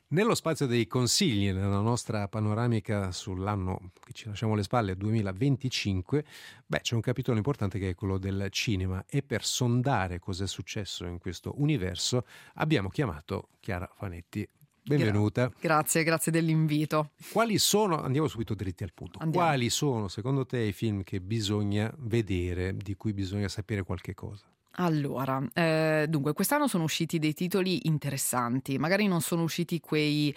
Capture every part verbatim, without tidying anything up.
Nello spazio dei consigli, nella nostra panoramica sull'anno che ci lasciamo alle spalle, duemilaventicinque, beh, c'è un capitolo importante che è quello del cinema, e per sondare cosa è successo in questo universo abbiamo chiamato Chiara Fanetti. Benvenuta. Gra- grazie, grazie dell'invito. Quali sono, andiamo subito dritti al punto, Andiamo. Quali sono secondo te i film che bisogna vedere, di cui bisogna sapere qualche cosa? Allora, eh, dunque, quest'anno sono usciti dei titoli interessanti, magari non sono usciti quei,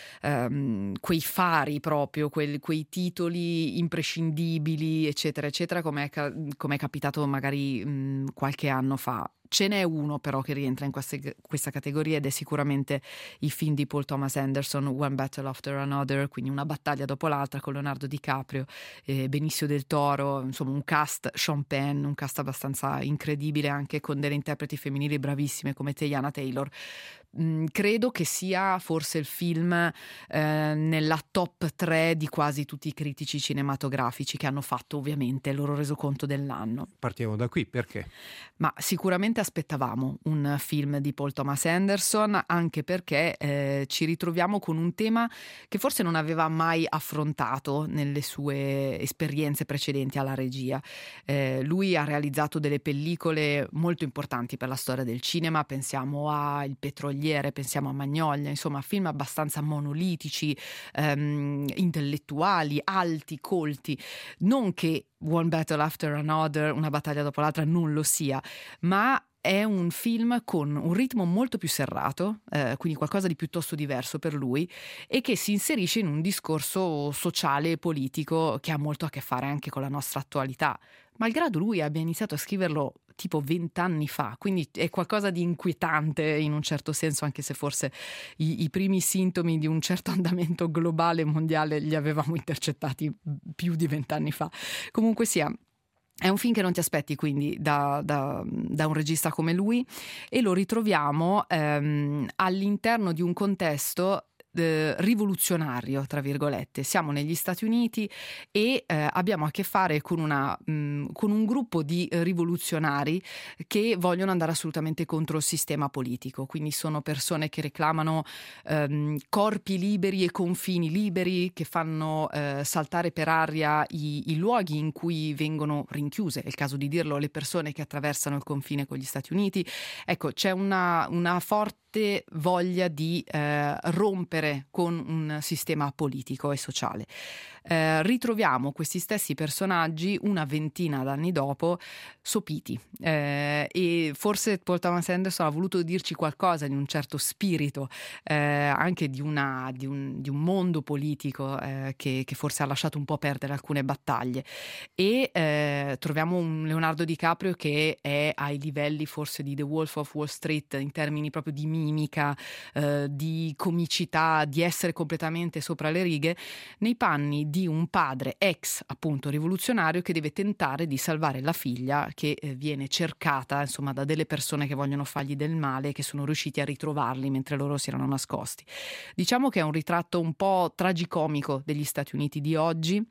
ehm, quei fari proprio, quei, quei titoli imprescindibili, eccetera, eccetera, come è, ca- come è capitato magari mh, qualche anno fa. Ce n'è uno però che rientra in queste, questa categoria ed è sicuramente il film di Paul Thomas Anderson, One Battle After Another, quindi una battaglia dopo l'altra, con Leonardo DiCaprio, eh, Benicio del Toro, insomma un cast, Sean Penn, un cast abbastanza incredibile, anche con delle interpreti femminili bravissime come Teyana Taylor. Mm, credo che sia forse il film eh, nella top tre di quasi tutti i critici cinematografici che hanno fatto ovviamente il loro resoconto dell'anno. Partiamo da qui, perché? Ma sicuramente aspettavamo un film di Paul Thomas Anderson, anche perché eh, ci ritroviamo con un tema che forse non aveva mai affrontato nelle sue esperienze precedenti alla regia. Eh, lui ha realizzato delle pellicole molto importanti per la storia del cinema, pensiamo a Il Petroliere, pensiamo a Magnolia, insomma film abbastanza monolitici, ehm, intellettuali, alti, colti. Non che One Battle After Another, una battaglia dopo l'altra, non lo sia, ma è un film con un ritmo molto più serrato, eh, quindi qualcosa di piuttosto diverso per lui, e che si inserisce in un discorso sociale e politico che ha molto a che fare anche con la nostra attualità, malgrado lui abbia iniziato a scriverlo tipo vent'anni fa, quindi è qualcosa di inquietante in un certo senso, anche se forse i, i primi sintomi di un certo andamento globale mondiale li avevamo intercettati più di vent'anni fa. Comunque sia, è un film che non ti aspetti quindi da, da, da un regista come lui, e lo ritroviamo ehm, all'interno di un contesto eh, rivoluzionario, tra virgolette. Siamo negli Stati Uniti e eh, abbiamo a che fare con, una, mh, con un gruppo di rivoluzionari che vogliono andare assolutamente contro il sistema politico, quindi sono persone che reclamano ehm, corpi liberi e confini liberi, che fanno eh, saltare per aria i, i luoghi in cui vengono rinchiuse, è il caso di dirlo, le persone che attraversano il confine con gli Stati Uniti. Ecco, c'è una, una forte voglia di eh, rompere con un sistema politico e sociale. Eh, ritroviamo questi stessi personaggi una ventina d'anni dopo sopiti, eh, e forse Paul Thomas Anderson ha voluto dirci qualcosa di un certo spirito, eh, anche di, una, di, un, di un mondo politico eh, che, che forse ha lasciato un po' perdere alcune battaglie, e eh, troviamo un Leonardo DiCaprio che è ai livelli forse di The Wolf of Wall Street in termini proprio di mimica, eh, di comicità, di essere completamente sopra le righe, nei panni di un padre ex appunto rivoluzionario che deve tentare di salvare la figlia che eh, viene cercata insomma da delle persone che vogliono fargli del male e che sono riusciti a ritrovarli mentre loro si erano nascosti. Diciamo che è un ritratto un po' tragicomico degli Stati Uniti di oggi,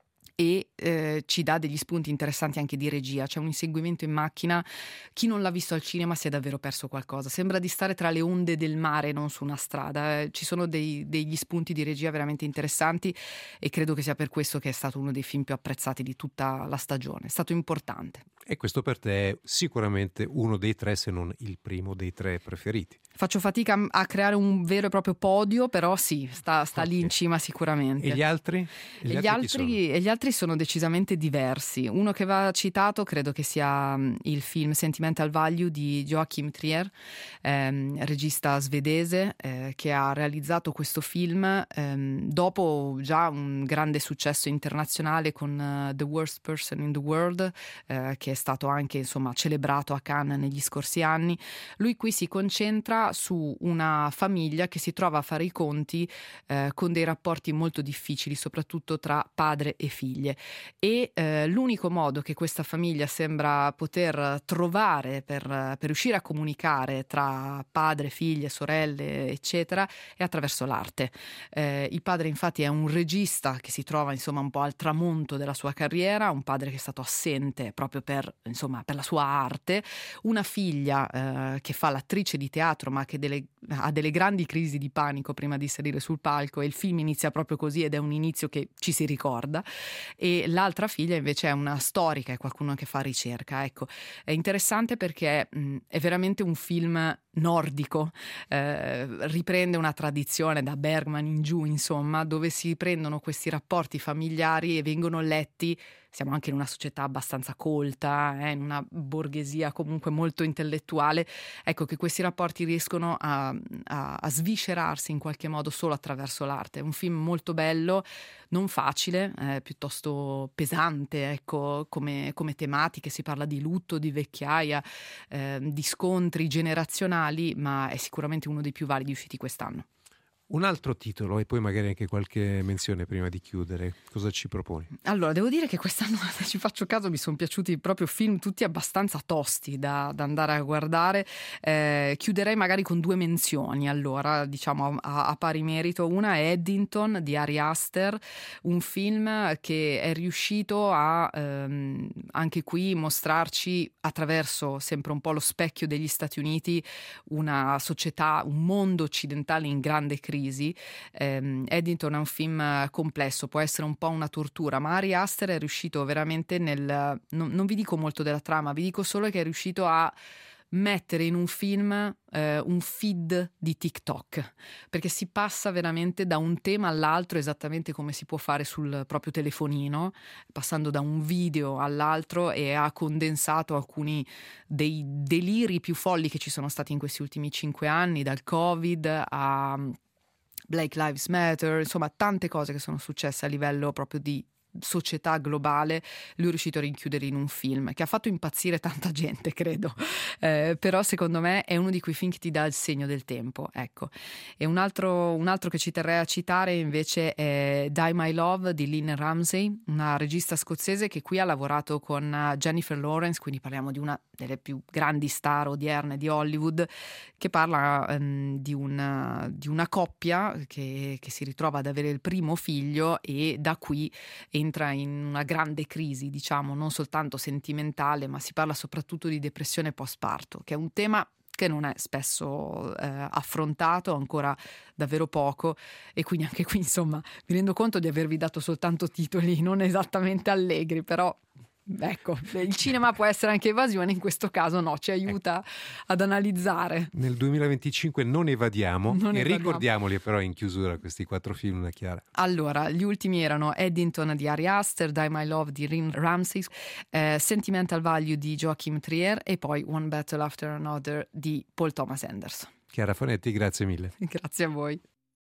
e eh, ci dà degli spunti interessanti anche di regia. C'è un inseguimento in macchina, chi non l'ha visto al cinema si è davvero perso qualcosa, sembra di stare tra le onde del mare, non su una strada. Eh, ci sono dei, degli spunti di regia veramente interessanti, e credo che sia per questo che è stato uno dei film più apprezzati di tutta la stagione. È stato importante. E questo per te è sicuramente uno dei tre, se non il primo dei tre preferiti. Faccio fatica a creare un vero e proprio podio, però sì, sta, sta Okay. lì in cima sicuramente. E gli altri? E E gli altri, e gli altri sono decisamente diversi. Uno che va citato credo che sia um, il film Sentimental Value di Joachim Trier, ehm, regista svedese, eh, che ha realizzato questo film ehm, dopo già un grande successo internazionale con uh, The Worst Person in the World, eh, che è stato anche insomma celebrato a Cannes negli scorsi anni. Lui qui si concentra su una famiglia che si trova a fare i conti eh, con dei rapporti molto difficili, soprattutto tra padre e figlia. figlie e eh, l'unico modo che questa famiglia sembra poter trovare per, per riuscire a comunicare tra padre, figlie, sorelle, eccetera, è attraverso l'arte. Eh, il padre infatti è un regista che si trova insomma un po' al tramonto della sua carriera, un padre che è stato assente proprio per, insomma, per la sua arte, una figlia eh, che fa l'attrice di teatro ma che delle, ha delle grandi crisi di panico prima di salire sul palco, e il film inizia proprio così ed è un inizio che ci si ricorda, e l'altra figlia invece è una storica, è qualcuno che fa ricerca. Ecco, è interessante perché mh, è veramente un film nordico, eh, riprende una tradizione da Bergman in giù, insomma, dove si prendono questi rapporti familiari e vengono letti. Siamo anche in una società abbastanza colta, eh, in una borghesia comunque molto intellettuale, ecco che questi rapporti riescono a, a, a sviscerarsi in qualche modo solo attraverso l'arte. È un film molto bello, non facile, eh, piuttosto pesante, ecco, come, come tematiche. Si parla di lutto, di vecchiaia, eh, di scontri generazionali, ma è sicuramente uno dei più validi usciti quest'anno. Un altro titolo e poi magari anche qualche menzione prima di chiudere, cosa ci proponi? Allora, devo dire che quest'anno, se ci faccio caso, mi sono piaciuti proprio film tutti abbastanza tosti da, da andare a guardare. Eh, chiuderei magari con due menzioni, allora, diciamo a, a pari merito. Una è Eddington di Ari Aster, un film che è riuscito a ehm, anche qui mostrarci attraverso sempre un po' lo specchio degli Stati Uniti una società, un mondo occidentale in grande crisi. Eh, Eddington è un film complesso, può essere un po' una tortura, ma Ari Aster è riuscito veramente nel, non, non vi dico molto della trama, vi dico solo che è riuscito a mettere in un film eh, un feed di TikTok, perché si passa veramente da un tema all'altro esattamente come si può fare sul proprio telefonino, passando da un video all'altro, e ha condensato alcuni dei deliri più folli che ci sono stati in questi ultimi cinque anni, dal Covid a Black Lives Matter, insomma tante cose che sono successe a livello proprio di società globale. Lui è riuscito a rinchiudere in un film che ha fatto impazzire tanta gente, credo, eh, però secondo me è uno di quei film che ti dà il segno del tempo, ecco. E un altro, un altro che ci terrei a citare invece è Die My Love di Lynn Ramsey, una regista scozzese che qui ha lavorato con Jennifer Lawrence, quindi parliamo di una delle più grandi star odierne di Hollywood, che parla um, di, una, di una coppia che, che si ritrova ad avere il primo figlio e da qui entra in una grande crisi, diciamo, non soltanto sentimentale, ma si parla soprattutto di depressione postparto, che è un tema che non è spesso eh, affrontato, ancora davvero poco, e quindi anche qui, insomma, mi rendo conto di avervi dato soltanto titoli non esattamente allegri, però ecco, il cinema può essere anche evasione, in questo caso no, ci aiuta ad analizzare. Nel duemilaventicinque non evadiamo, non e evadiamo. Ricordiamoli però in chiusura questi quattro film, Chiara. Allora, gli ultimi erano Eddington di Ari Aster, Die My Love di Lynn Ramsey, eh, Sentimental Value di Joachim Trier e poi One Battle After Another di Paul Thomas Anderson. Chiara Fonetti, grazie mille. Grazie a voi.